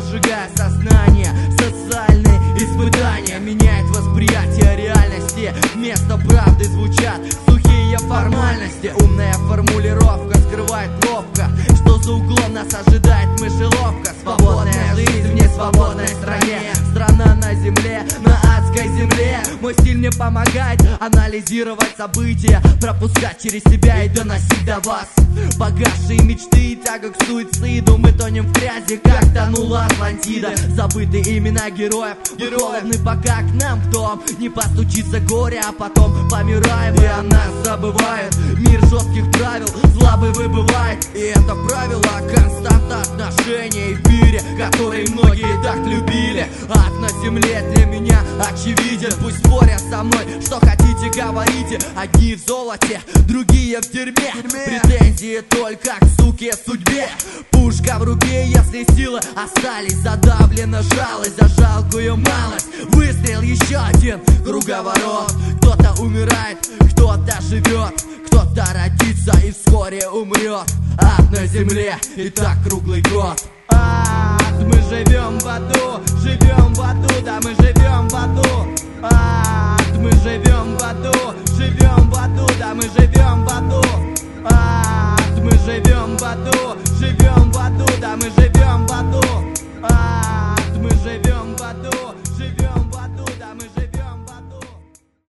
сжигая сознание. Социальные испытания меняют восприятие реальности. Вместо правды звучат сухие формальности. Умная формулировка скрывает ловко, что за углом нас ожидает мышеловка. Свободная жизнь в несвободной стране. Страна на земле, на адской земле. Мой стиль мне помогает анализировать события, пропускать через себя и доносить до вас погасшие мечты и тяга к суициду. Мы тонем в грязи, как тонула Атлантида. Забыты имена героев, холодны пока к нам в дом не постучится горе, а потом помираем и о нас забывают. Мир жестких правил, слабый выбывает, и это правило константа отношений в мире, который многие так любили. Ад на земле для меня очевиден. Пусть спорят со мной, что хотите говорите. Одни в золоте, другие в дерьме. Претензии только к суке судьбе. Пушка в руке, если силы остались. Задавлена жалость за жалкую малость. Выстрел еще один, круговорот. Кто-то умирает, кто-то живет, кто-то родится и вскоре умрет. Ад на земле, и так круглый год. Ад, мы живем в аду, живем в аду, да мы живем в аду. Ад, мы живем в аду, живем в аду, да мы живем в аду. Ад, мы живем в аду, живем в аду, да мы живем в аду. Ад, мы живем